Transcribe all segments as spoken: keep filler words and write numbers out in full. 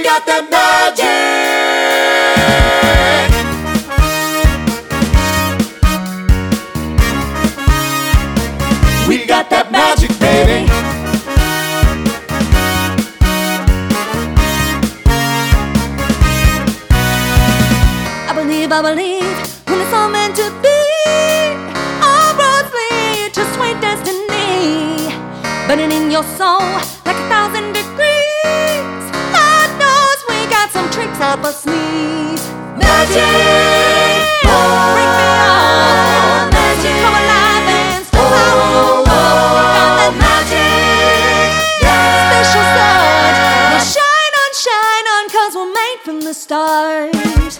got that magic. We got that magic, baby. I believe, I believe, when it's all meant to be, all roads lead to sweet destiny. Burning in your soul like a thousand degrees. Lord knows we got some tricks up our sleeves. Magic, break me on. Magic, come alive and step out. Got that magic, special surge. Now shine on, shine on, 'cause we're made from the stars.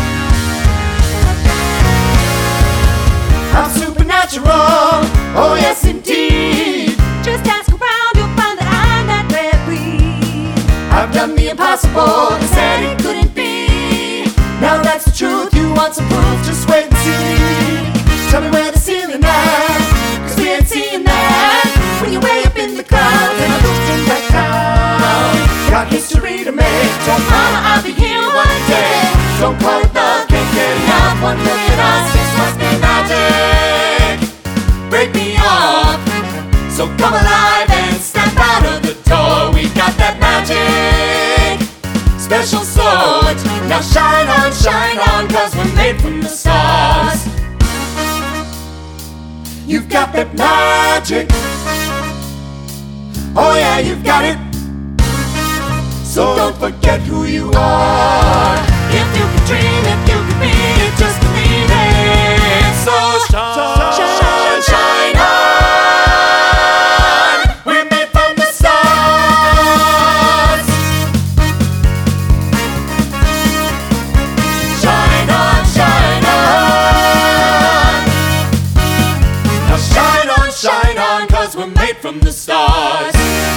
I'm supernatural, oh yes indeed. Just ask around, you'll find that I'm that rare breed. I've done the impossible and said it couldn't be. Now that's the truth, you want some proof, just wait and see. Tell me where the ceiling at, 'cause we ain't seeing that. When you're way up in the clouds and I looked in that town. Got history to make, don't mama, I'll be here one day. Don't call it love, can't get enough, one look at us, this must be magic. Break me off, so come alive and step out of the door. We got that magic, special sword. Now shine on, shine on, 'cause we're made from the stars. You've got that magic, oh yeah, you've got it. So don't forget who you are. If you can dream, if you can be it, just believe it. So shine, shine, shine on. We're made from the stars. Shine on, shine on. Now shine on, shine on, 'cause we're made from the stars.